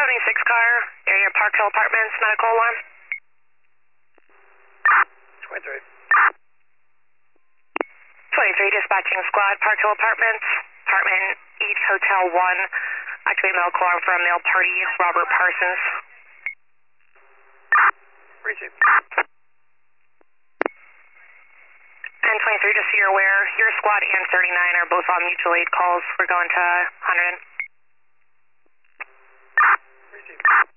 26 car, area Park Hill Apartments, medical alarm. 23. 23, dispatching squad, Park Hill Apartments, apartment H Hotel 1, activate medical alarm for a male party, Robert Parsons. Receive. And 23, just so you're aware, your squad and 39 are both on mutual aid calls. We're going to 100. Receive.